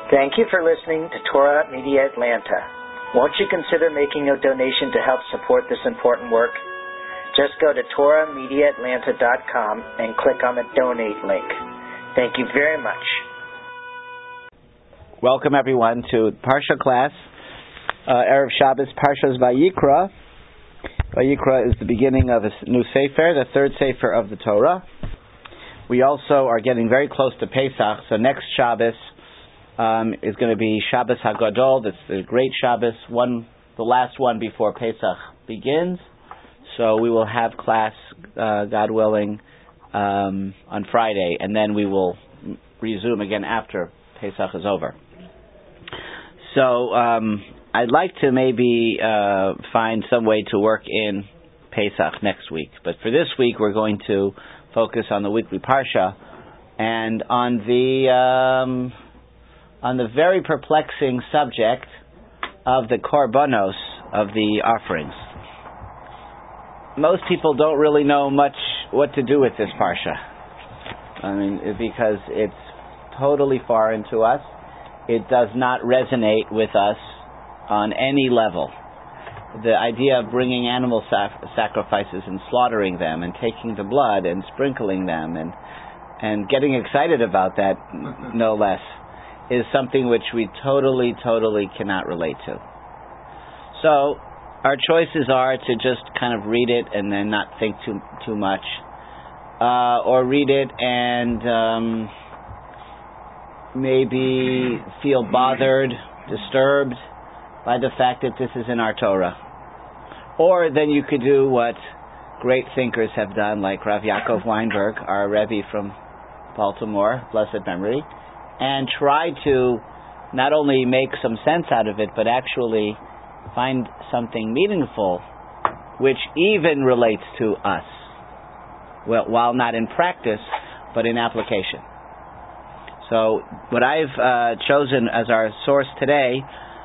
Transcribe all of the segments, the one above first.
Thank you for listening to Torah Media Atlanta. Won't you consider making a donation to help support this important work? Just go to TorahMediaAtlanta.com and click on the donate link. Thank you very much. Welcome everyone to Parsha class. Erev Shabbos, Parshas Vayikra. Vayikra is the beginning of a new Sefer, the third Sefer of the Torah. We also are getting very close to Pesach, so next Shabbos is going to be Shabbos HaGadol. That's the great Shabbos, the last one before Pesach begins. So we will have class, God willing, on Friday, and then we will resume again after Pesach is over. So I'd like to maybe find some way to work in Pesach next week. But for this week, we're going to focus on the weekly Parsha and on the very perplexing subject of the korbanos, of the offerings. Most people don't really know much what to do with this Parsha. I mean, because it's totally foreign to us. It does not resonate with us on any level. The idea of bringing animal sacrifices and slaughtering them and taking the blood and sprinkling them and getting excited about that, no less, is something which we totally cannot relate to. So our choices are to just kind of read it and then not think too much, or read it and maybe feel bothered, disturbed by the fact that this is in our Torah. Or then you could do what great thinkers have done, like Rav Yaakov Weinberg, our Rebbe from Baltimore, blessed memory, and try to not only make some sense out of it, but actually find something meaningful which even relates to us. Well, while not in practice, but in application. So what I've chosen as our source today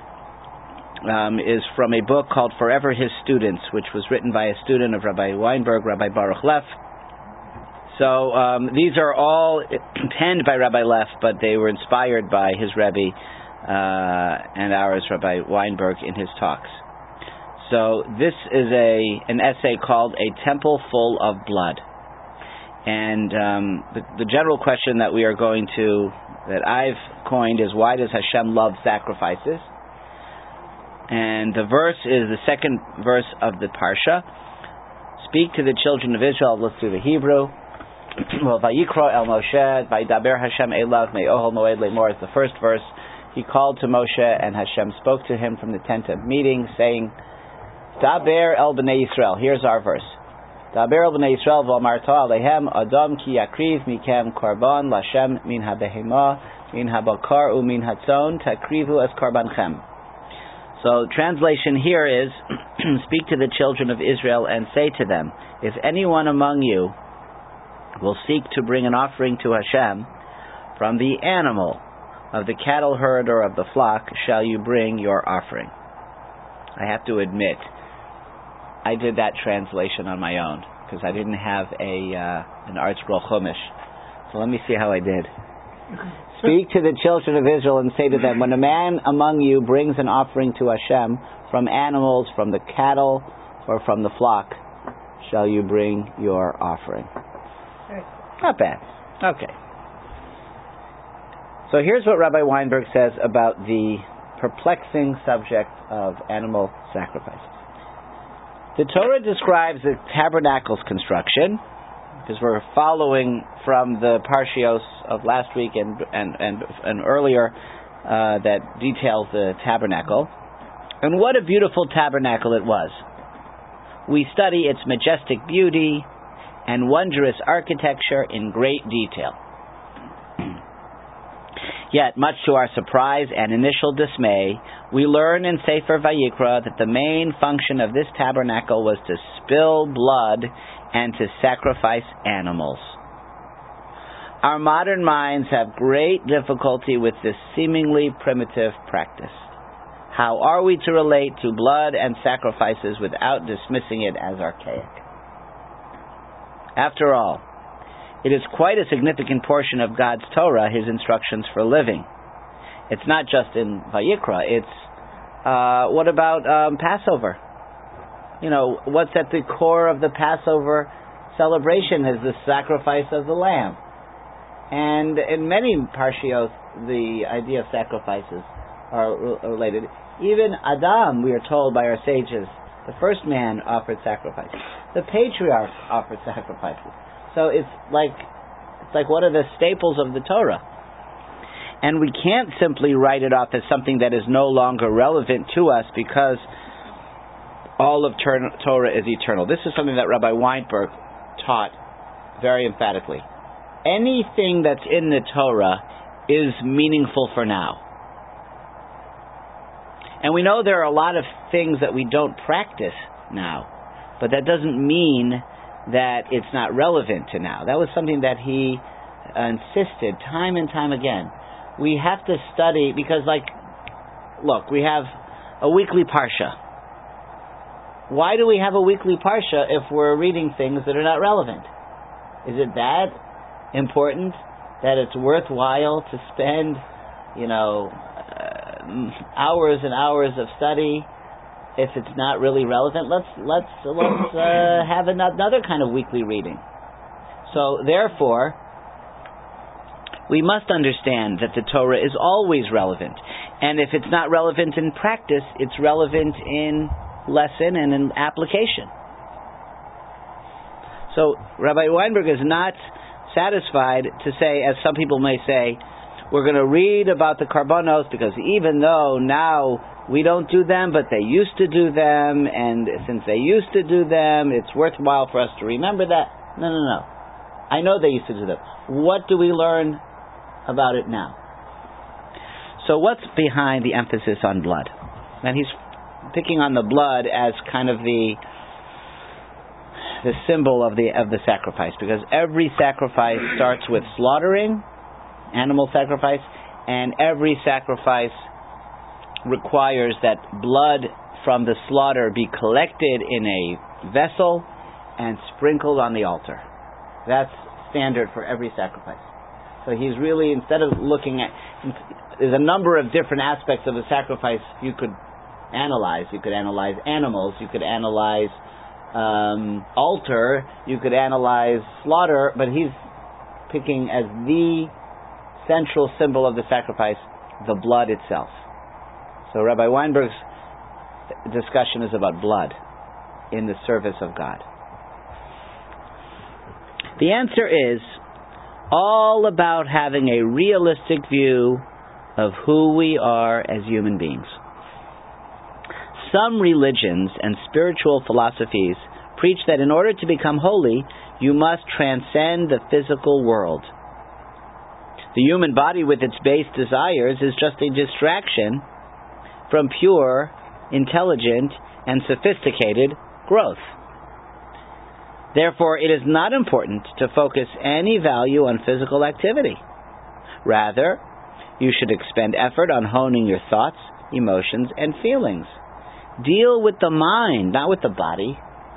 is from a book called Forever His Students, which was written by a student of Rabbi Weinberg, Rabbi Baruch Leff. So these are all penned by Rabbi Leff, but they were inspired by his Rebbe and ours, Rabbi Weinberg, in his talks. So this is an essay called A Temple Full of Blood. And the general question that I've coined is, why does Hashem love sacrifices? And the verse is the second verse of the Parsha. Speak to the children of Israel. Let's do the Hebrew. Well, Vayikra el Moshe, Vayidaber Hashem elav me'ohel moed le'mor is the first verse. He called to Moshe, and Hashem spoke to him from the tent of meeting, saying, Daber el b'nei Yisrael. Here's our verse. Daber el b'nei Yisrael v'amarta alehem Adam ki yakriv mikem korban l'Hashem min habehema min habakar u'min hatzon takrivu es korbanchem. So translation here is, speak to the children of Israel and say to them, if anyone among you will seek to bring an offering to Hashem from the animal of the cattle herd or of the flock, shall you bring your offering. I have to admit, I did that translation on my own because I didn't have an Art Scroll Chumash. So let me see how I did. Speak to the children of Israel and say to them, when a man among you brings an offering to Hashem from animals, from the cattle, or from the flock, shall you bring your offering. Not bad. Okay. So here's what Rabbi Weinberg says about the perplexing subject of animal sacrifices. The Torah describes the tabernacle's construction, because we're following from the Parshios of last week and earlier that details the tabernacle. And what a beautiful tabernacle it was. We study its majestic beauty and wondrous architecture in great detail. Yet, much to our surprise and initial dismay, we learn in Sefer Vayikra that the main function of this tabernacle was to spill blood and to sacrifice animals. Our modern minds have great difficulty with this seemingly primitive practice. How are we to relate to blood and sacrifices without dismissing it as archaic? After all, it is quite a significant portion of God's Torah, His instructions for living. It's not just in Vayikra. It's what about Passover? What's at the core of the Passover celebration is the sacrifice of the lamb. And in many parshiot, the idea of sacrifices are related. Even Adam, we are told by our sages, the first man offered sacrifices. The patriarchs offered sacrifices. So it's like one of the staples of the Torah. And we can't simply write it off as something that is no longer relevant to us because all of Torah is eternal. This is something that Rabbi Weinberg taught very emphatically. Anything that's in the Torah is meaningful for now. And we know there are a lot of things that we don't practice now, but that doesn't mean that it's not relevant to now. That was something that he insisted time and time again. We have to study, because look, we have a weekly parsha. Why do we have a weekly parsha if we're reading things that are not relevant? Is it that important that it's worthwhile to spend, hours and hours of study if it's not really relevant? Let's have another kind of weekly reading. So therefore, we must understand that the Torah is always relevant, and if it's not relevant in practice, it's relevant in lesson and in application. So Rabbi Weinberg is not satisfied to say, as some people may say, we're going to read about the Karbonos because even though now we don't do them, but they used to do them, and since they used to do them, it's worthwhile for us to remember that. No. I know they used to do them. What do we learn about it now? So what's behind the emphasis on blood? And he's picking on the blood as kind of the symbol of the sacrifice, because every sacrifice starts with slaughtering, animal sacrifice, and every sacrifice requires that blood from the slaughter be collected in a vessel and sprinkled on the altar. That's standard for every sacrifice. So he's really, instead of looking at, there's a number of different aspects of a sacrifice you could analyze. You could analyze animals, you could analyze altar, you could analyze slaughter, but he's picking as the central symbol of the sacrifice the blood itself. So Rabbi Weinberg's discussion is about blood in the service of God. The answer is all about having a realistic view of who we are as human beings. Some religions and spiritual philosophies preach that in order to become holy, you must transcend the physical world. The human body with its base desires is just a distraction from pure, intelligent, and sophisticated growth. Therefore, it is not important to focus any value on physical activity. Rather, you should expend effort on honing your thoughts, emotions, and feelings. Deal with the mind, not with the body.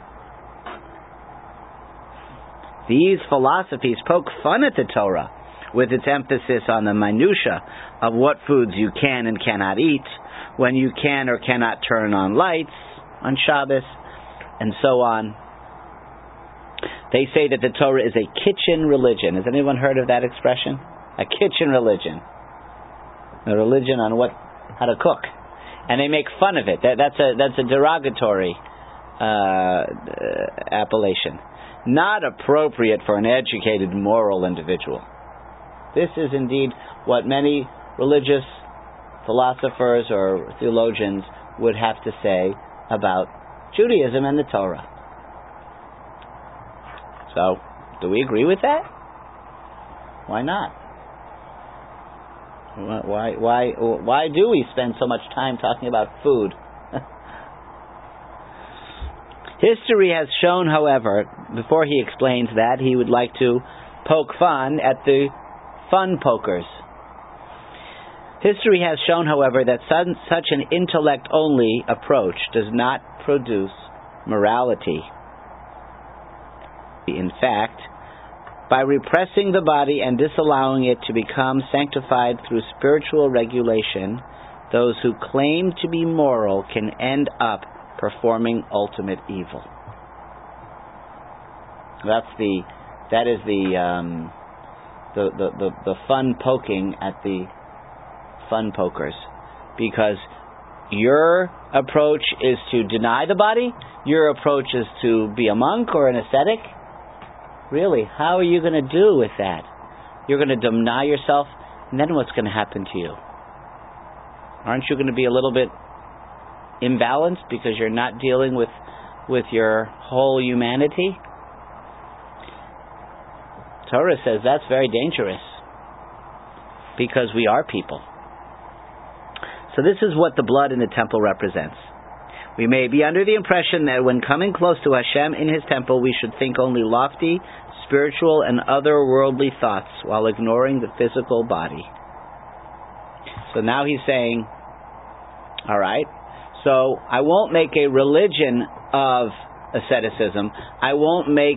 These philosophies poke fun at the Torah with its emphasis on the minutia of what foods you can and cannot eat, when you can or cannot turn on lights on Shabbos, and so on. They say that the Torah is a kitchen religion. Has anyone heard of that expression? A kitchen religion. A religion on how to cook. And they make fun of it. That's a derogatory appellation. Not appropriate for an educated, moral individual. This is indeed what many religious philosophers or theologians would have to say about Judaism and the Torah. So, do we agree with that? Why not? Why do we spend so much time talking about food? History has shown, however, before he explains that, he would like to poke fun at the fun pokers. History has shown, however, that such an intellect-only approach does not produce morality. In fact, By repressing the body and disallowing it to become sanctified through spiritual regulation, those who claim to be moral can end up performing ultimate evil. That is the fun poking at the fun pokers, because your approach is to deny the body, your approach is to be a monk or an ascetic. Really, how are you going to do with that? You're going to deny yourself, and then what's going to happen to you? Aren't you going to be a little bit imbalanced because you're not dealing with your whole humanity? Torah says that's very dangerous, because we are people. So this is what the blood in the temple represents. We may be under the impression that when coming close to Hashem in His temple, we should think only lofty, spiritual, and otherworldly thoughts while ignoring the physical body. So now he's saying, all right, so I won't make a religion of asceticism. I won't make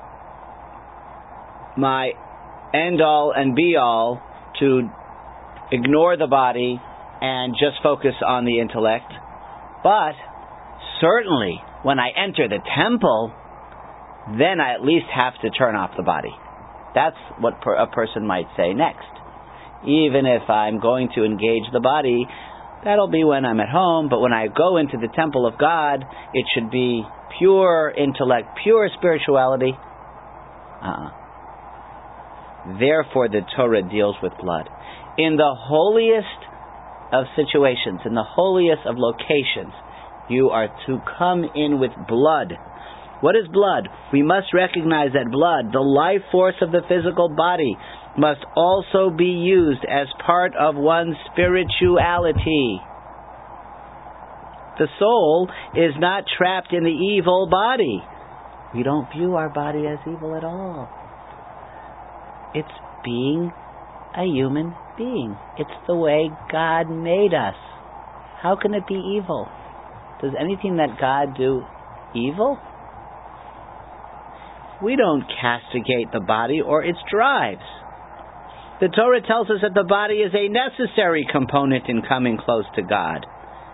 my end-all and be-all to ignore the body and just focus on the intellect. But certainly, when I enter the temple, then I at least have to turn off the body. That's what a person might say next. Even if I'm going to engage the body, that'll be when I'm at home, but when I go into the temple of God, it should be pure intellect, pure spirituality. Therefore, the Torah deals with blood. In the holiest of situations, in the holiest of locations, you are to come in with blood. What is blood? We must recognize that blood, the life force of the physical body, must also be used as part of one's spirituality. The soul is not trapped in the evil body. We don't view our body as evil at all. It's being a human being. It's the way God made us. How can it be evil? Does anything that God do evil? We don't castigate the body or its drives. The Torah tells us that the body is a necessary component in coming close to God.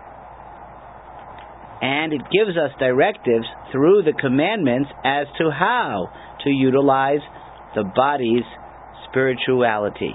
And it gives us directives through the commandments as to how to utilize the body's spirituality.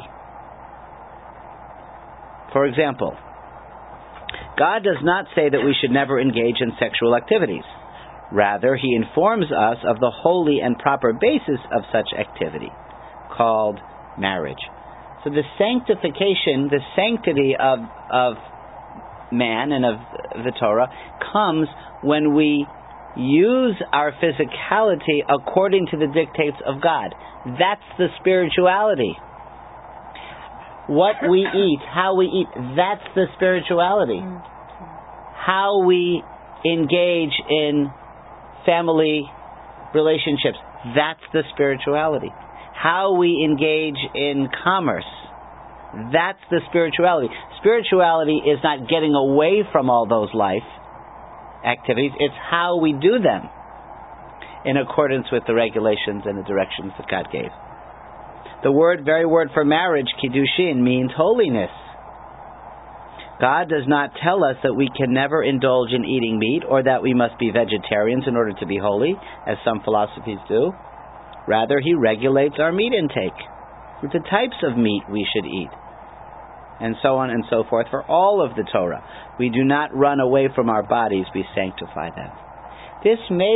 For example, God does not say that we should never engage in sexual activities. Rather, He informs us of the holy and proper basis of such activity, called marriage. So the sanctification, the sanctity of man and of the Torah comes when we use our physicality according to the dictates of God. That's the spirituality. What we eat, how we eat, that's the spirituality. How we engage in family relationships, that's the spirituality. How we engage in commerce, that's the spirituality. Spirituality is not getting away from all those life activities, it's how we do them in accordance with the regulations and the directions that God gave. The very word for marriage, kiddushin, means holiness. God does not tell us that we can never indulge in eating meat or that we must be vegetarians in order to be holy, as some philosophies do. Rather, He regulates our meat intake, with the types of meat we should eat, and so on and so forth. For all of the Torah, we do not run away from our bodies, we sanctify them. This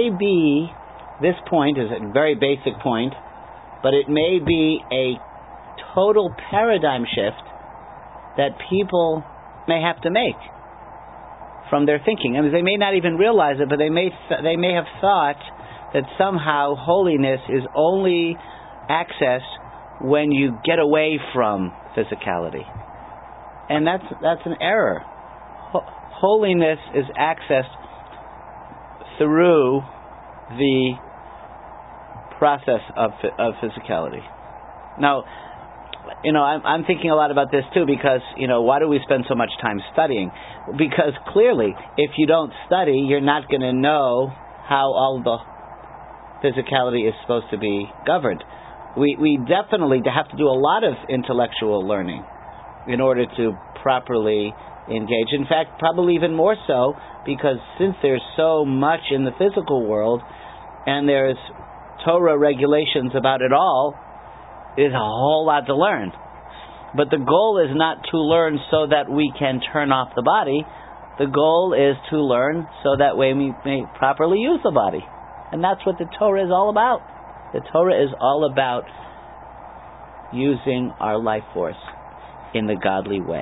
point is a very basic point, but it may be a total paradigm shift that people may have to make from their thinking. I mean, they may not even realize it, but they may have thought that somehow holiness is only accessed when you get away from physicality, and that's an error. Holiness is accessed through the process of physicality. Now, I'm thinking a lot about this too, because, why do we spend so much time studying? Because clearly, if you don't study, you're not going to know how all the physicality is supposed to be governed. we definitely have to do a lot of intellectual learning in order to properly engage. In fact, probably even more so, because since there's so much in the physical world and there's Torah regulations about it all, there's a whole lot to learn. But the goal is not to learn so that we can turn off the body. The goal is to learn so that way we may properly use the body. And that's what the Torah is all about. The Torah is all about using our life force in the godly way.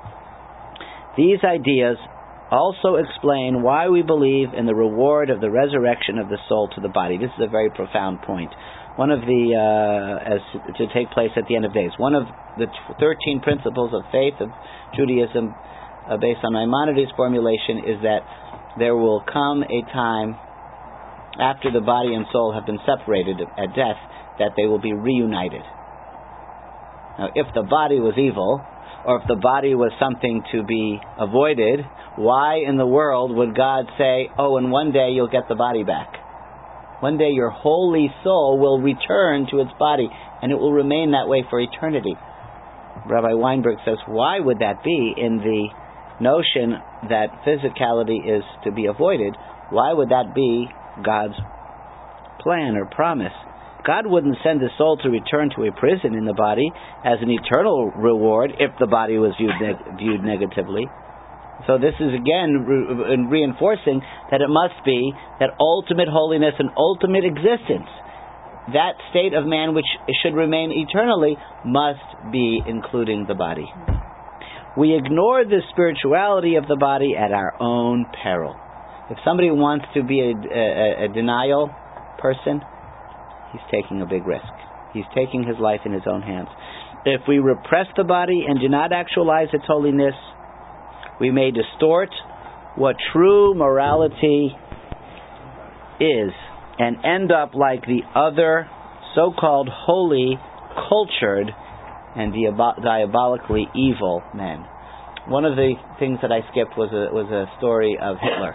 These ideas also explain why we believe in the reward of the resurrection of the soul to the body. This is a very profound point. One of the, as to take place at the end of days, one of the 13 principles of faith of Judaism, based on Maimonides' formulation, is that there will come a time after the body and soul have been separated at death that they will be reunited. Now, if the body was evil, or if the body was something to be avoided, why in the world would God say, oh, and one day you'll get the body back? One day your holy soul will return to its body, and it will remain that way for eternity. Rabbi Weinberg says, why would that be? In the notion that physicality is to be avoided, why would that be God's plan or promise? God wouldn't send his soul to return to a prison in the body as an eternal reward if the body was viewed negatively. So this is again reinforcing that it must be that ultimate holiness and ultimate existence, that state of man which should remain eternally, must be including the body. We ignore the spirituality of the body at our own peril. If somebody wants to be a denial person, he's taking a big risk. He's taking his life in his own hands. If we repress the body and do not actualize its holiness, we may distort what true morality is and end up like the other so-called holy, cultured, and diabolically evil men. One of the things that I skipped was a story of Hitler.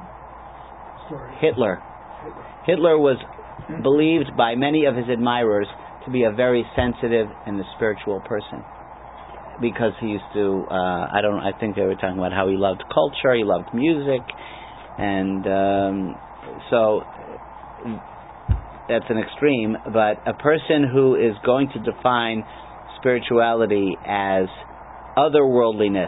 Hitler was believed by many of his admirers to be a very sensitive and a spiritual person, because he used to, I think they were talking about how he loved culture, he loved music, and so that's an extreme, but a person who is going to define spirituality as otherworldliness,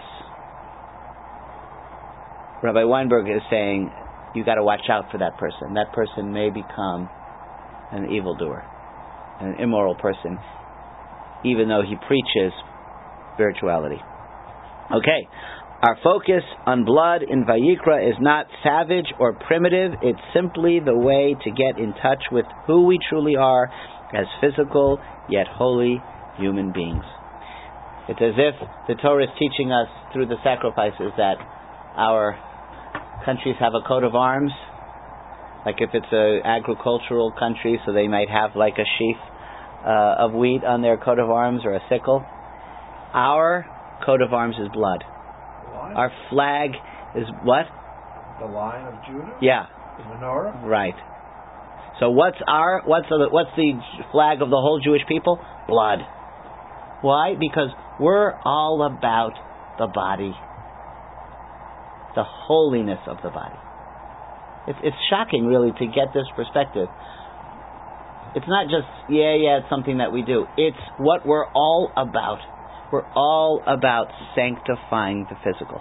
Rabbi Weinberg is saying, you got to watch out for that person. That person may become an evildoer, an immoral person, even though he preaches spirituality. Okay, our focus on blood in Vayikra is not savage or primitive. It's simply the way to get in touch with who we truly are as physical yet holy human beings. It's as if the Torah is teaching us through the sacrifices that our countries have a coat of arms. Like if it's an agricultural country, so they might have like a sheaf of wheat on their coat of arms, or a sickle. Our coat of arms is blood. Our flag is what? The Lion of Judah? Yeah. The menorah? Right. So what's the flag of the whole Jewish people? Blood. Why? Because we're all about the body. The holiness of the body. It's shocking, really, to get this perspective. It's not just, it's something that we do. It's what we're all about. We're all about sanctifying the physical.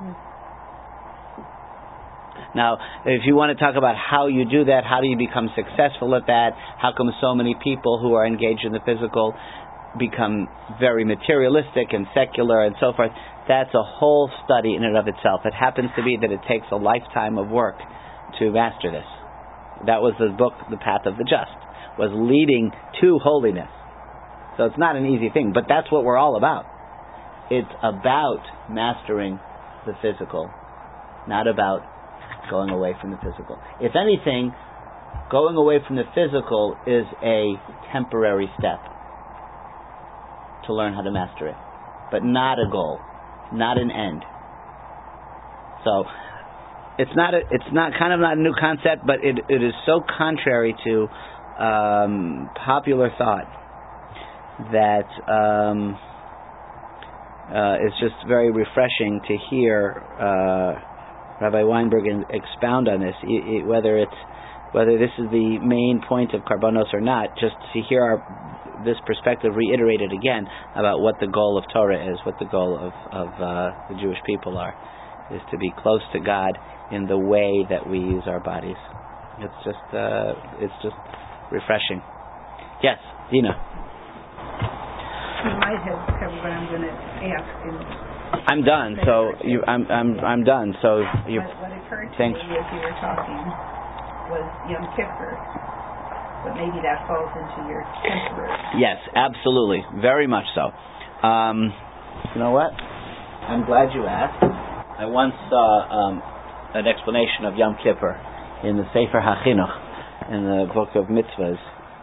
Now, if you want to talk about how you do that, how do you become successful at that, how come so many people who are engaged in the physical become very materialistic and secular and so forth, that's a whole study in and of itself. It happens to be that it takes a lifetime of work to master this. That was the book, The Path of the Just, was leading to holiness. So it's not an easy thing, but that's what we're all about. It's about mastering the physical, not about going away from the physical. If anything, going away from the physical is a temporary step to learn how to master it, but not a goal, not an end. So it's not a new concept, but it is so contrary to popular thought that it's just very refreshing to hear Rabbi Weinberg expound on this, whether this is the main point of Karbanos or not. Just to hear this perspective reiterated again about what the goal of Torah is, what the goal of the Jewish people is to be close to God in the way that we use our bodies. It's just refreshing. Yes, Dina. You might have covered what I'm going to ask. I'm done. So I'm done. So you. What occurred to Thanks. me as you were talking was Yom Kippur, but maybe that falls into your temporary. Yes, absolutely, very much so. You know what? I'm glad you asked. I once saw an explanation of Yom Kippur in the Sefer HaChinuch, in the book of mitzvahs.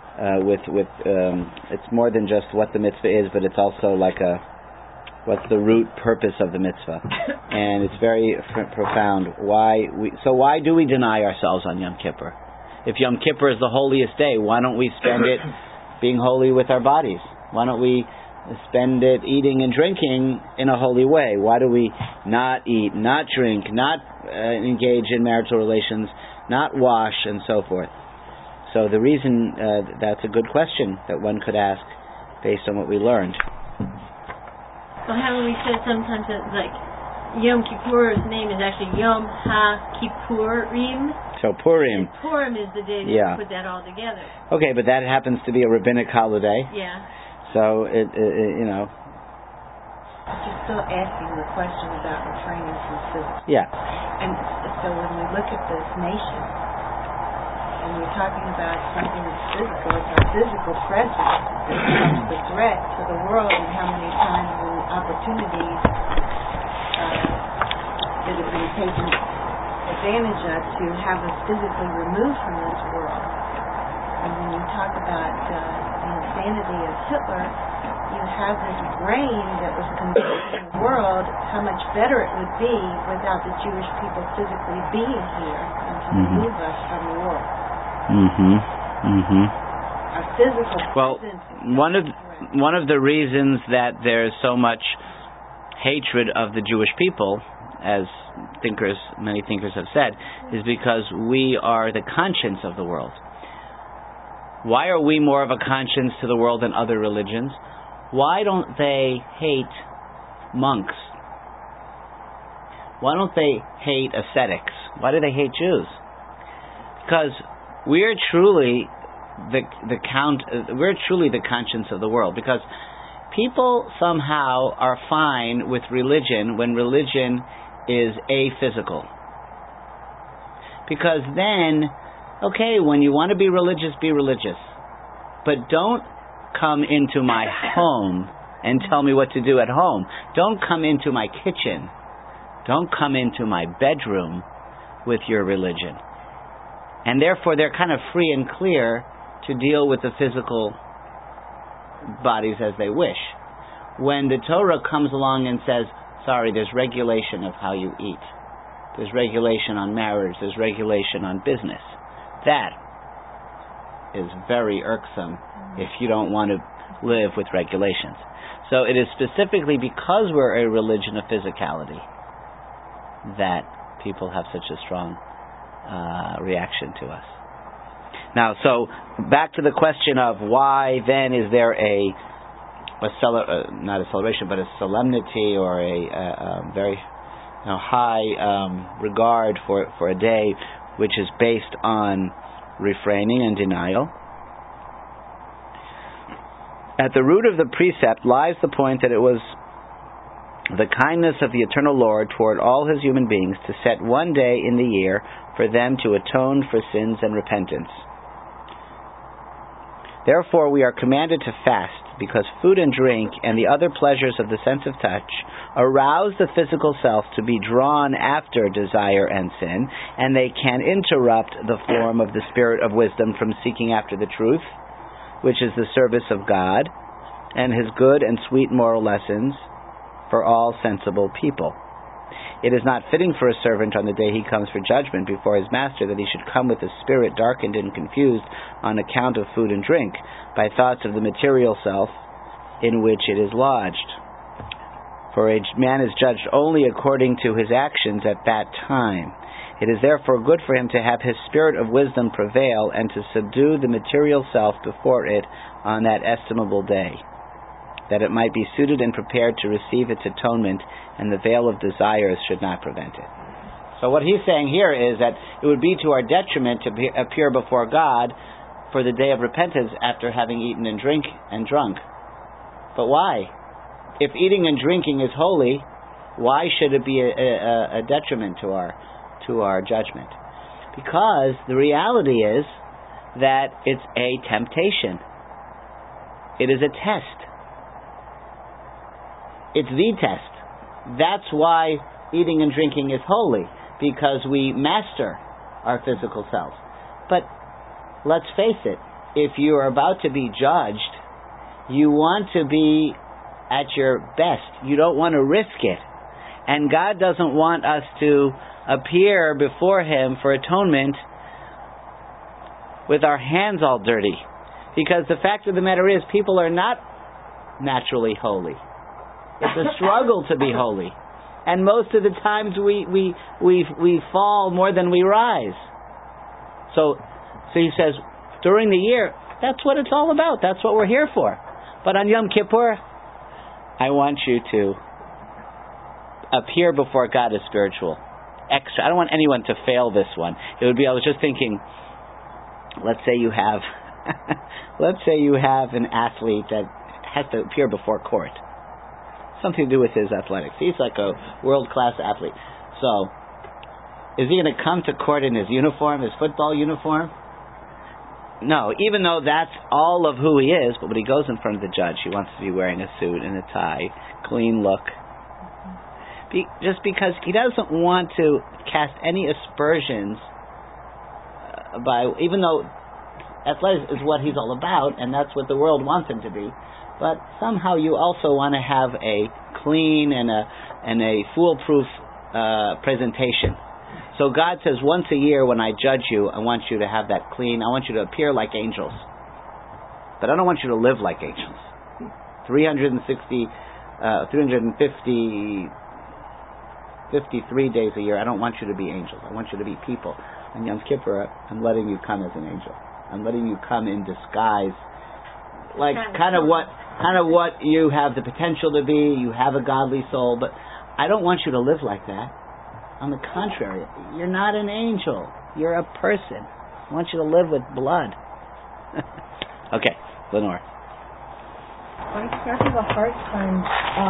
It's more than just what the mitzvah is, but it's also like what's the root purpose of the mitzvah, and it's very profound. Why do we deny ourselves on Yom Kippur? If Yom Kippur is the holiest day, why don't we spend it being holy with our bodies? Why don't we spend it eating and drinking in a holy way? Why do we not eat, not drink, not engage in marital relations, not wash, and so forth? So the reason, that's a good question that one could ask based on what we learned. Well, haven't we said sometimes that, like, Yom Kippur's name is actually Yom HaKippurim? So Purim. And Purim is the day that we put that all together. Okay, but that happens to be a rabbinic holiday. Yeah. So, you know. Just still asking the question about refraining from physical. Yeah. And so when we look at this nation, and we're talking about something that's physical, it's our physical presence that becomes the threat to the world, and how many times and opportunities that have been taken advantage of to have us physically removed from this world. And when you talk about the insanity of Hitler, you have this brain that was convincing the world how much better it would be without the Jewish people physically being here and to remove us from the world. Our physical presence. One of the reasons that there's so much hatred of the Jewish people, as many thinkers have said, is because we are the conscience of the world. Why are we more of a conscience to the world than other religions? Why don't they hate monks? Why don't they hate ascetics? Why do they hate Jews? Because we're truly the conscience of the world. Because people somehow are fine with religion when religion is aphysical. Because then, okay, when you want to be religious, but don't come into my home and tell me what to do at home. Don't come into my kitchen. Don't come into my bedroom with your religion. And therefore they're kind of free and clear to deal with the physical bodies as they wish. When the Torah comes along and says, sorry, there's regulation of how you eat. There's regulation on marriage. There's regulation on business. That is very irksome if you don't want to live with regulations. So it is specifically because we're a religion of physicality that people have such a strong reaction to us. Now, so back to the question of why then is there not a celebration, but a solemnity or a very high regard for a day which is based on refraining and denial. At the root of the precept lies the point that it was the kindness of the eternal Lord toward all his human beings to set one day in the year for them to atone for sins and repentance. Therefore we are commanded to fast, because food and drink and the other pleasures of the sense of touch arouse the physical self to be drawn after desire and sin, and they can interrupt the form of the spirit of wisdom from seeking after the truth, which is the service of God and his good and sweet moral lessons for all sensible people. It is not fitting for a servant on the day he comes for judgment before his master that he should come with a spirit darkened and confused on account of food and drink, by thoughts of the material self, in which it is lodged. For a man is judged only according to his actions at that time. It is therefore good for him to have his spirit of wisdom prevail and to subdue the material self before it on that estimable day, that it might be suited and prepared to receive its atonement, and the veil of desires should not prevent it. So what he's saying here is that it would be to our detriment to appear before God for the day of repentance after having eaten and drunk. But why? If eating and drinking is holy, why should it be a detriment to our judgment? Because the reality is that it's a temptation. It is a test. It's the test. That's why eating and drinking is holy, because we master our physical selves. But let's face it, if you are about to be judged, you want to be at your best. You don't want to risk it. And God doesn't want us to appear before Him for atonement with our hands all dirty. Because the fact of the matter is, people are not naturally holy. It's a struggle to be holy. And most of the times we fall more than we rise. So he says, during the year, that's what it's all about. That's what we're here for. But on Yom Kippur, I want you to appear before God as spiritual. Extra. I don't want anyone to fail this one. It would be, I was just thinking, let's say you have an athlete that has to appear before court. Something to do with his athletics. He's like a world-class athlete. So, is he going to come to court in his uniform, his football uniform? No, even though that's all of who he is, but when he goes in front of the judge, he wants to be wearing a suit and a tie, clean look. Just because he doesn't want to cast any aspersions even though athletics is what he's all about, and that's what the world wants him to be. But somehow you also want to have a clean and a foolproof presentation. So God says, once a year when I judge you, I want you to have that clean. I want you to appear like angels. But I don't want you to live like angels. 53 days a year, I don't want you to be angels. I want you to be people. On Yom Kippur, I'm letting you come as an angel. I'm letting you come in disguise, like kind of what you have the potential to be. You have a godly soul, but I don't want you to live like that. On the contrary, you're not an angel. You're a person. I want you to live with blood. Okay, Lenore. I start to have a hard time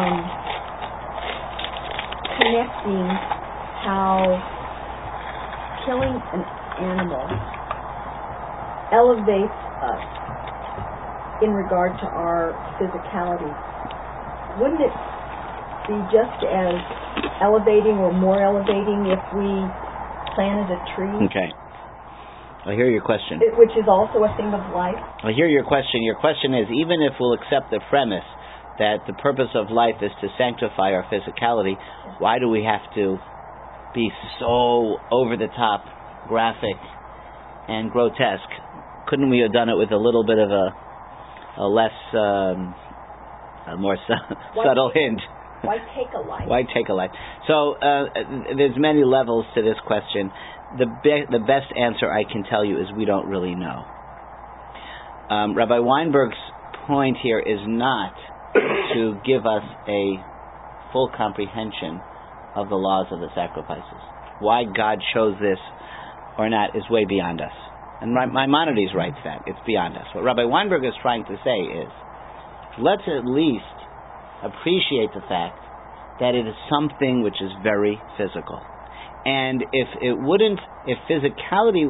connecting how killing an animal elevates us in regard to our physicality. Wouldn't it be just as elevating or more elevating if we planted a tree? Okay. I hear your question. Which is also a thing of life. I hear your question. Your question is, even if we'll accept the premise that the purpose of life is to sanctify our physicality, why do we have to be so over-the-top, graphic, and grotesque? Couldn't we have done it with a little bit of a less, more subtle hint? Why take a life? Why take a life? So there's many levels to this question. The best answer I can tell you is we don't really know. Rabbi Weinberg's point here is not to give us a full comprehension of the laws of the sacrifices. Why God chose this or not is way beyond us. And Maimonides writes that. It's beyond us. What Rabbi Weinberg is trying to say is, let's at least appreciate the fact that it is something which is very physical. And if physicality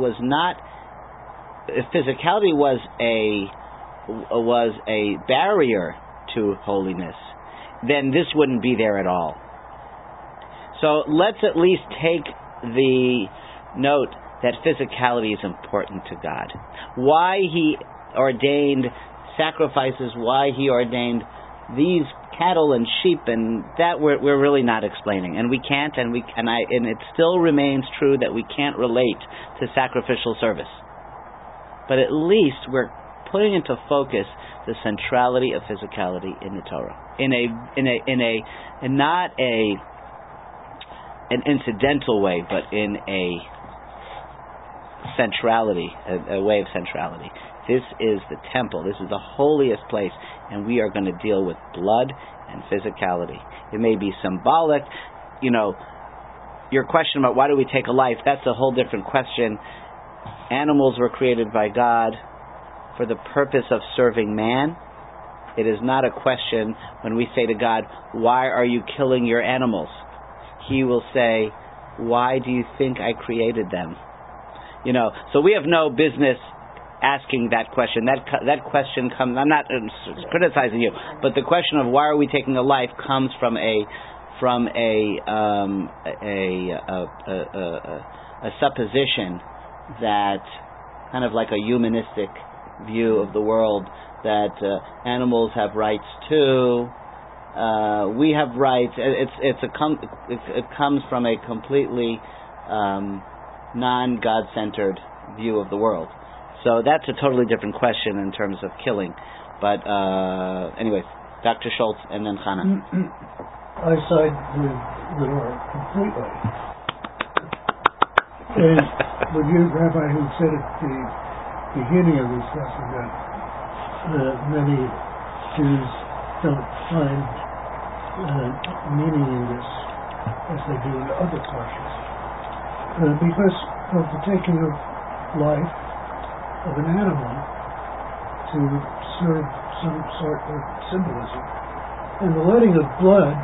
was a barrier to holiness, then this wouldn't be there at all. So let's at least take the note that physicality is important to God. Why He ordained sacrifices, why He ordained these cattle and sheep, and that we're really not explaining, and we can't, and it still remains true that we can't relate to sacrificial service. But at least we're putting into focus the centrality of physicality in the Torah. Not an incidental way, but in a centrality, a way of centrality. This is the temple. This is the holiest place, and we are going to deal with blood and physicality. It may be symbolic. Your question about why do we take a life, that's a whole different question. Animals were created by God for the purpose of serving man. It is not a question when we say to God, why are you killing your animals? He will say, why do you think I created them? So we have no business asking that question. That question comes, I'm not criticizing you, but the question of why are we taking a life comes from a supposition that kind of like a humanistic view of the world, that animals have rights too. We have rights. It comes from a completely non-God-centered view of the world. So that's a totally different question in terms of killing. But anyways, Dr. Schultz and then Chana. I side with Lenore completely. And with you, Rabbi, who said at the beginning of this lesson that many Jews don't find meaning in this as they do in other portions. Because of the taking of life of an animal to serve some sort of symbolism. And the letting of blood,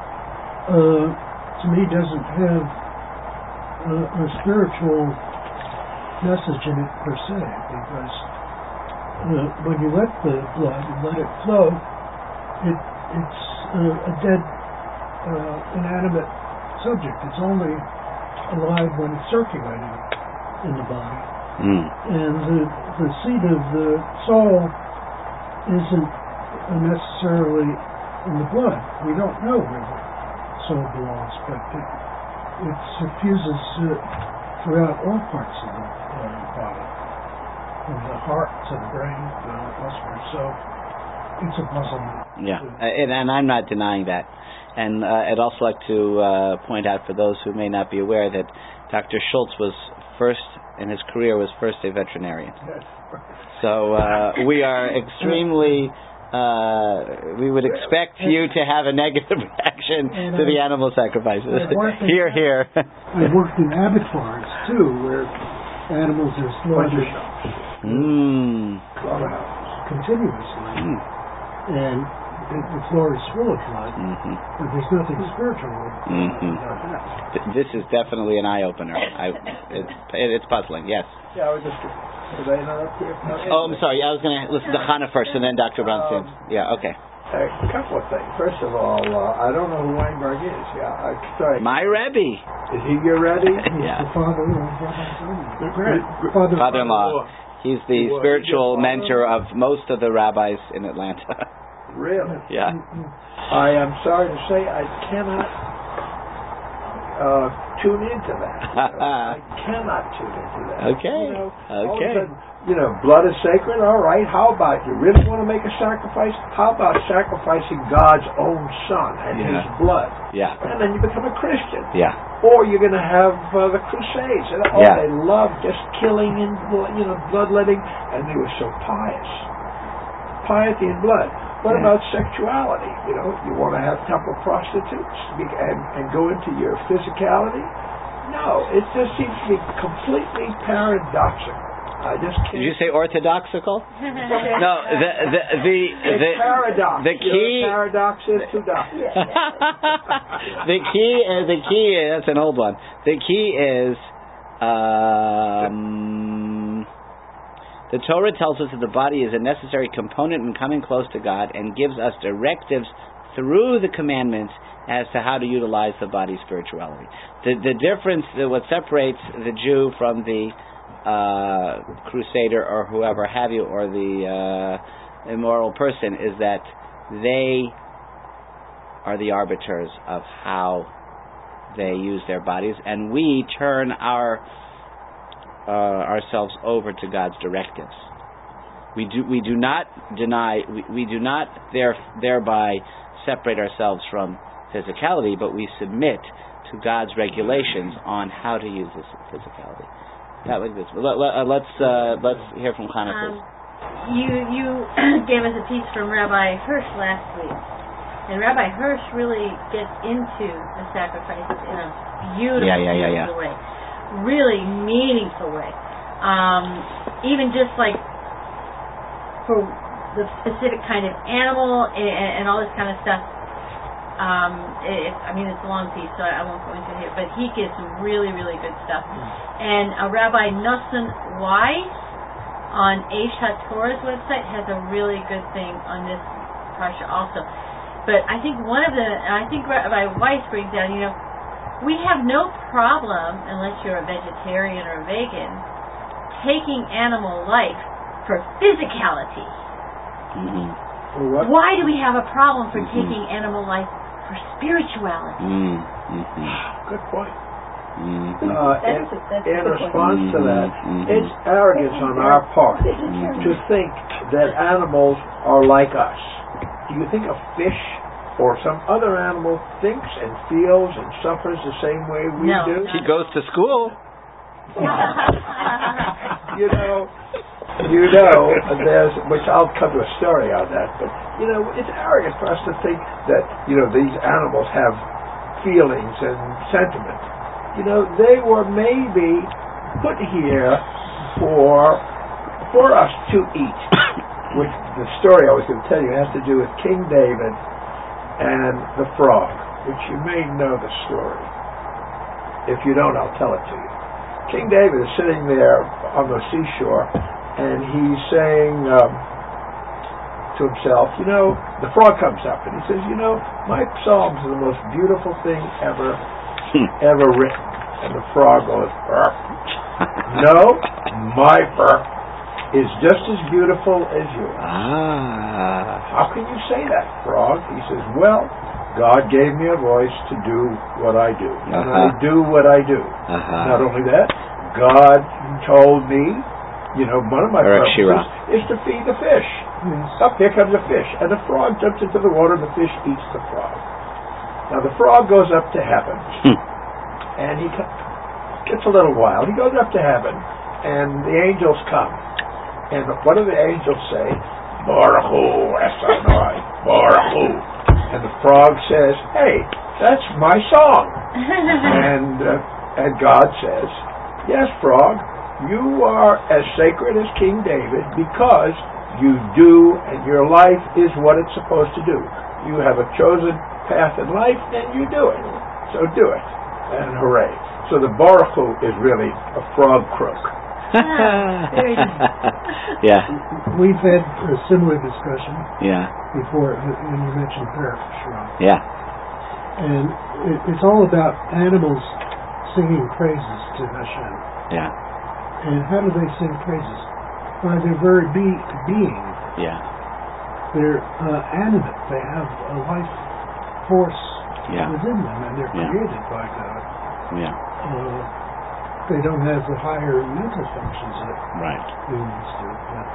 to me, doesn't have a spiritual message in it per se, because when you let the blood and let it flow, it's a dead, inanimate subject. It's only alive when it's circulating in the body. And the seat of the soul isn't necessarily in the blood. We don't know where the soul belongs, but it suffuses throughout all parts of the body, from the heart to the brain elsewhere. So it's a puzzlement. Yeah, and I'm not denying that. And I'd also like to point out for those who may not be aware that Dr. Schultz was first, in his career, was first a veterinarian. So we are extremely, we would expect you to have a negative reaction to the animal sacrifices. Here. I worked in abattoirs, too, where animals are slaughtered continuously. And the floor is full of blood, but there's nothing spiritual about that. This is definitely an eye-opener. It's puzzling, yes. Yeah, I was just... Was I not up here? Oh, I'm sorry. I was going to listen to Chana first and then Dr. Bronstein. Yeah, okay. A couple of things. First of all, I don't know who Weinberg is. Yeah, sorry. My Rebbe. Is he your Rebbe? Yeah. The father of Father-in-law. He's the spiritual mentor of most of the rabbis in Atlanta. Really? Yeah. I am sorry to say I cannot tune into that. I cannot tune into that. Okay. All of a sudden, blood is sacred. All right. How about you really want to make a sacrifice? How about sacrificing God's own Son and His blood? Yeah. And then you become a Christian. Yeah. Or you're going to have the Crusades. And they loved just killing and bloodletting, and they were so pious. Piety and blood. What about sexuality? You want to have temple prostitutes and go into your physicality? No, it just seems to be completely paradoxical. I just can't. Did you say orthodoxical? No, the paradox. The key paradox is two doxes. The key is that's an old one. The key is the Torah tells us that the body is a necessary component in coming close to God and gives us directives through the commandments as to how to utilize the body's spirituality. The difference, what separates the Jew from the crusader or whoever have you, or the immoral person, is that they are the arbiters of how they use their bodies, and we turn ourselves over to God's directives. We do not deny. We do not thereby separate ourselves from physicality, but we submit to God's regulations on how to use this physicality. Not like this. Let's hear from Chana, please. You gave us a piece from Rabbi Hirsch last week, and Rabbi Hirsch really gets into the sacrifices in a beautiful way, really meaningful way. Even just like for the specific kind of animal and all this kind of stuff. It's a long piece, so I won't go into it here, but he gives some really, really good stuff. And Rabbi Nosson Wise on Aish HaTorah's website has a really good thing on this parsha also. But I think Rabbi Weiss brings out, we have no problem, unless you're a vegetarian or a vegan, taking animal life for physicality. Mm-hmm. Why do we have a problem for taking animal life for spirituality? Good point. That's in response to that, it's arrogance on our part to think that animals are like us. Do you think a fish or some other animal thinks and feels and suffers the same way we do? She goes to school. Which I'll come to a story on that, but it's arrogant for us to think that these animals have feelings and sentiment. They were maybe put here for us to eat. Which the story I was going to tell you has to do with King David and the frog, which you may know the story. If you don't, I'll tell it to you. King David is sitting there on the seashore, and he's saying to himself, the frog comes up, and he says, my psalms are the most beautiful thing ever written. And the frog goes, burp. No, my burp is just as beautiful as yours. How can you say that, frog? He says, well, God gave me a voice to do what I do. And I do what I do. Not only that, God told me, one of my purposes is to feed the fish. Up here comes a fish. And the frog jumps into the water, and the fish eats the frog. Now the frog goes up to heaven. And he gets a little wild. He goes up to heaven, and the angels come. And what do the angels say? Baruch Hu, Essanoi, Baruch Hu. And the frog says, hey, that's my song. And God says, yes, frog, you are as sacred as King David because you do, and your life is what it's supposed to do. You have a chosen path in life, and you do it. So do it. And hooray. So the Baruch Hu is really a frog croak. Yeah. We've had a similar discussion before, and you mentioned Parashah. Yeah. And it's all about animals singing praises to Hashem. Yeah. And how do they sing praises? By their very being. Yeah. They're animate. They have a life force within them, and they're created by God. Yeah. They don't have the higher mental functions that humans do. But,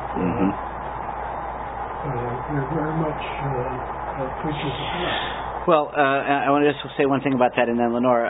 they're very much creatures of God. Well, I want to just say one thing about that, and then Lenore.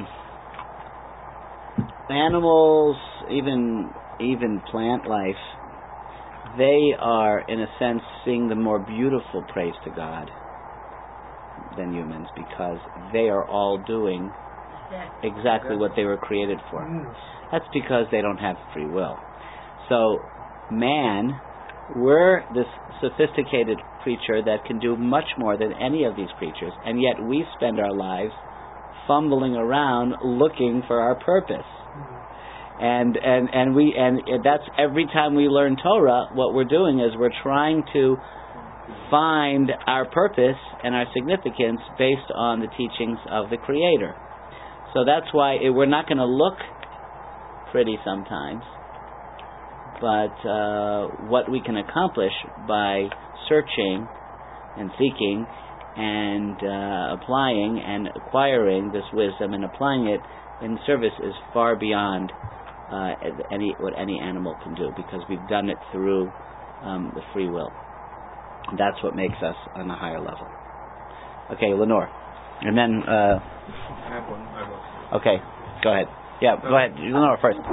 Animals, even plant life, they are, in a sense, sing the more beautiful praise to God than humans, because they are all doing exactly what they were created for. That's because they don't have free will. So, man, we're this sophisticated creature that can do much more than any of these creatures, and yet we spend our lives fumbling around looking for our purpose. And that's every time we learn Torah, what we're doing is we're trying to find our purpose and our significance based on the teachings of the Creator. So that's why we're not going to look pretty sometimes, but what we can accomplish by searching and seeking and applying and acquiring this wisdom and applying it in service is far beyond what any animal can do, because we've done it through the free will. That's what makes us on a higher level. Okay, Lenore, and then. I have one. Okay, go ahead. Yeah, go ahead. Lenore first. I'm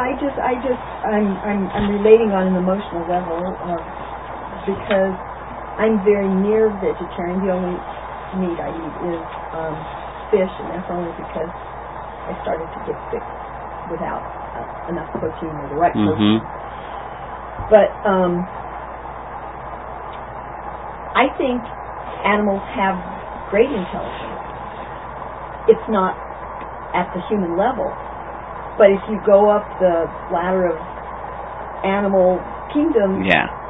relating on an emotional level because I'm very near vegetarian. The only meat I eat is fish, and that's only because I started to get sick without enough protein or the right protein. But I think animals have great intelligence. It's not at the human level, but if you go up the ladder of animal kingdom,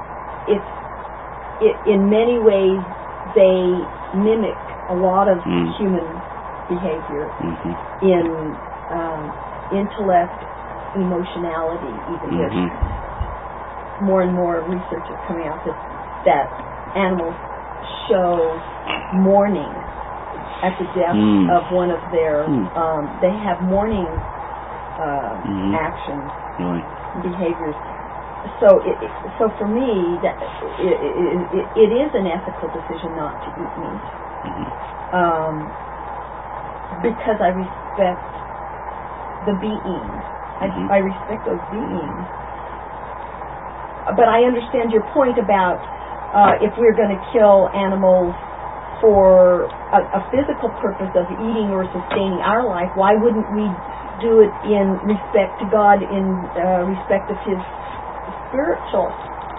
in many ways they mimic a lot of human behavior in intellect, emotionality. Even there's more and more research is coming out that animals show mourning at the death of one of their they have mourning actions, behaviors. So for me, that it is an ethical decision not to eat meat, because I respect the beings. I respect those beings. But I understand your point about if we're going to kill animals for a physical purpose of eating or sustaining our life, why wouldn't we do it in respect to God, in respect of His spiritual?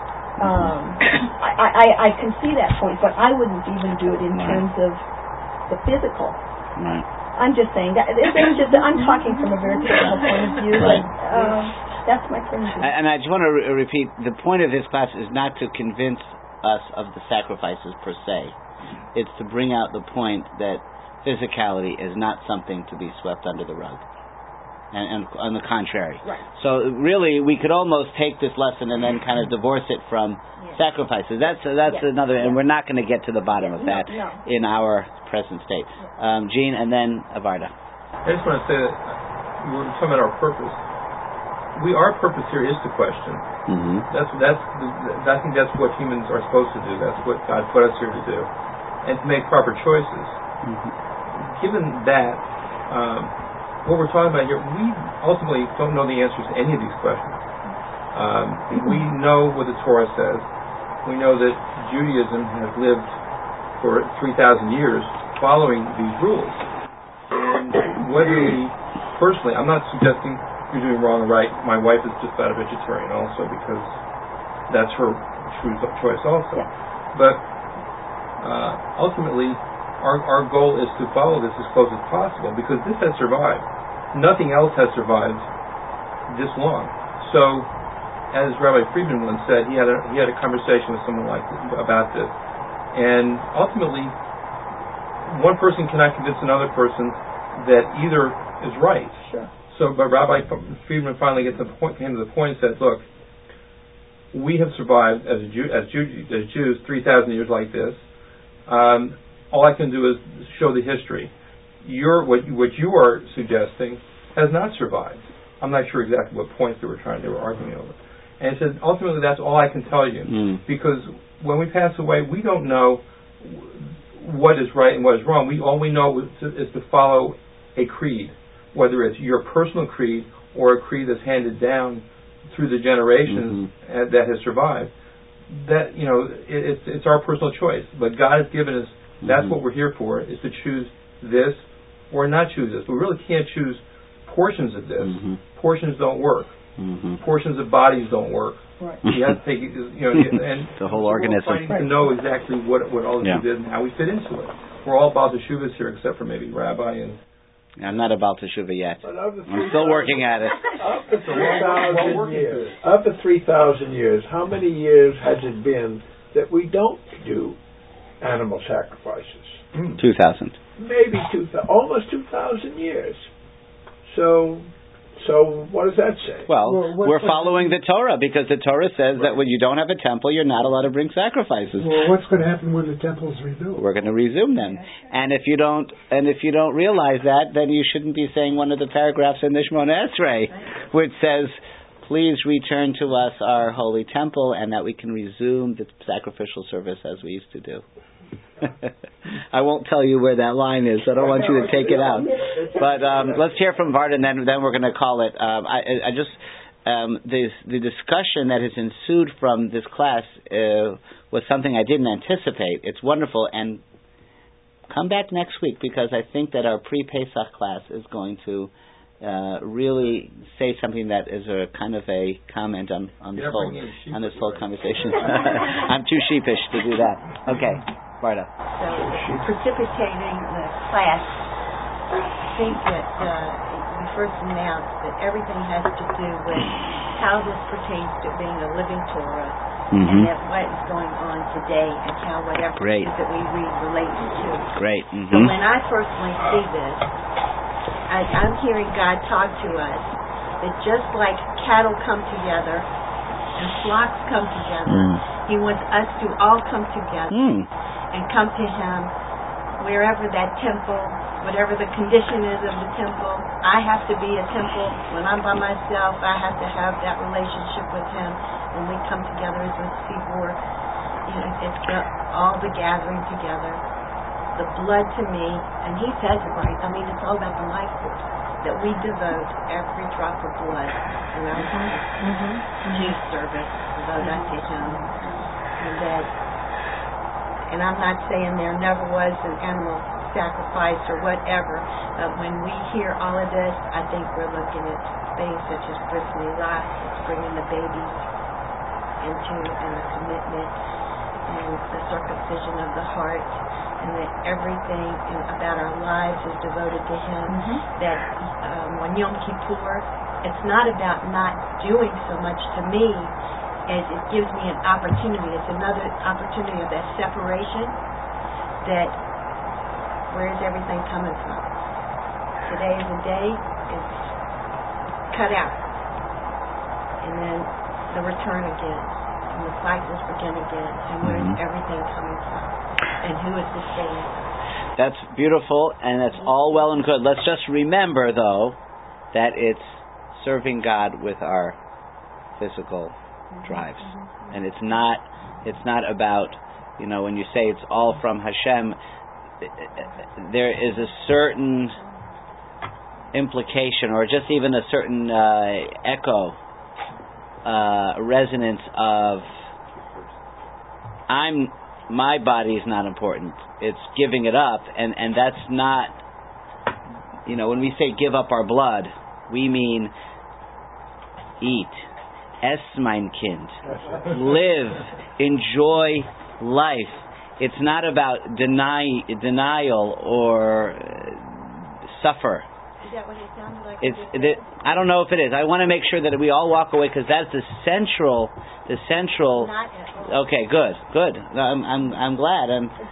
I can see that point, but I wouldn't even do it in terms of the physical. Right. I'm just saying that I'm talking from a very personal point of view. Right. That's my point of view. And I just want to repeat, the point of this class is not to convince us of the sacrifices per se. It's to bring out the point that physicality is not something to be swept under the rug. And on the contrary. Right. So really, we could almost take this lesson and then kind of divorce it from sacrifices. That's another, and we're not going to get to the bottom of that in our present state. Jean, and then Avarda. I just want to say that we're talking about our purpose. Our purpose here is to question. I think that's what humans are supposed to do. That's what God put us here to do, and to make proper choices. Given that, what we're talking about here, we ultimately don't know the answers to any of these questions. We know what the Torah says. We know that Judaism has lived for 3,000 years following these rules. And whether we, personally, I'm not suggesting you're doing wrong or right. My wife is just about a vegetarian also, because that's her true choice also. But ultimately, our goal is to follow this as close as possible, because this has survived. Nothing else has survived this long. So, as Rabbi Friedman once said, he had a conversation with someone about this, and ultimately, one person cannot convince another person that either is right. Sure. So, but Rabbi Friedman finally came to the point and said, "Look, we have survived as Jews 3,000 years like this. All I can do is show the history. What you are suggesting has not survived." I'm not sure exactly what points they were arguing over. And he said, ultimately, that's all I can tell you, because when we pass away, we don't know what is right and what is wrong. All we know is to follow a creed, whether it's your personal creed or a creed that's handed down through the generations that has survived. That it's our personal choice, but God has given us. That's what we're here for: is to choose this or not choose this. We really can't choose portions of this. Portions don't work. Portions of bodies don't work. Right. You have to take and the whole organism. We're fighting to know exactly what all this is and how we fit into it. We're all Baal Teshuvas here, except for maybe Rabbi and. I'm not a Baal Teshuvah yet. I'm still working at it. Of the 3,000 years, how many years has it been that we don't do animal sacrifices? 2,000. Maybe almost 2,000 years. So what does that say? Well, we're following the Torah, because the Torah says that when you don't have a temple, you're not allowed to bring sacrifices. Well, what's going to happen when the temple's rebuilt? We're going to resume them. And if you don't realize that, then you shouldn't be saying one of the paragraphs in the Shemona Esrei, which says, please return to us our holy temple and that we can resume the sacrificial service as we used to do. I won't tell you where that line is. I don't want you to take it out. But let's hear from Varda, and then we're going to call it. The discussion that has ensued from this class was something I didn't anticipate. It's wonderful, and come back next week because I think that our pre-Pesach class is going to really say something that is a kind of a comment on this whole conversation. I'm too sheepish to do that. Okay, Varda. So, precipitating the class, I think that we first announced that everything has to do with how this pertains to being a living Torah, and that what is going on today and how whatever it is that we read relates to. Great. So when I personally see this, I'm hearing God talk to us that just like cattle come together and flocks come together, He wants us to all come together and come to Him wherever that temple, whatever the condition is of the temple. I have to be a temple. When I'm by myself, I have to have that relationship with Him. When we come together as a Sibur, it's all the gathering together. The blood to me, and He says it right, it's all about the life force, that we devote every drop of blood in our life to service, devote that to Him. And I'm not saying there never was an animal sacrifice or whatever, but when we hear all of this, I think we're looking at things such as bris milah, it's bringing the babies into, and the commitment, and the circumcision of the heart, and that everything about our lives is devoted to Him. That when Yom Kippur, it's not about not doing so much to me, as it gives me an opportunity. It's another opportunity of that separation. That where is everything coming from? Today is a day, it's cut out, and then the return again, and the cycles begin again, and where is everything coming from? And who is sustaining us? That's beautiful, and that's all well and good. Let's just remember, though, that it's serving God with our physical drives, and it's not about, when you say it's all from Hashem, there is a certain implication, or just even a certain echo, resonance of my body is not important. It's giving it up, and that's not, when we say give up our blood, we mean eat, ess mein Kind, live, enjoy life. It's not about denial or suffer. Is that what it sounded like? I don't know if it is. I want to make sure that we all walk away, because that's the central. Not at all. Okay, good. I'm glad.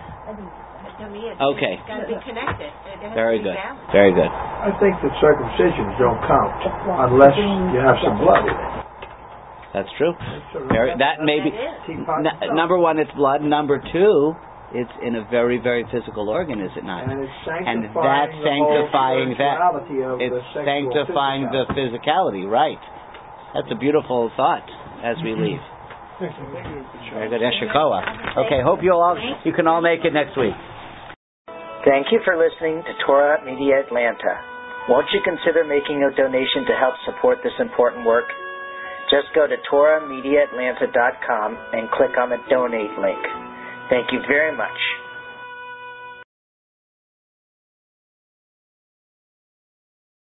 Okay. It's got to be connected. It has Very to be good. balanced. Very good. I think that circumcisions don't count unless you have some blood in it. That's true. That may be. Number one, it's blood. Number two, it's in a very, very physical organ, is it not? And that's sanctifying it's sanctifying the physicality, right? That's a beautiful thought as we leave. Very good. Yesher Koach. Okay, hope you can all make it next week. Thank you for listening to Torah Media Atlanta. Won't you consider making a donation to help support this important work? Just go to TorahMediaAtlanta.com and click on the donate link. Thank you very much.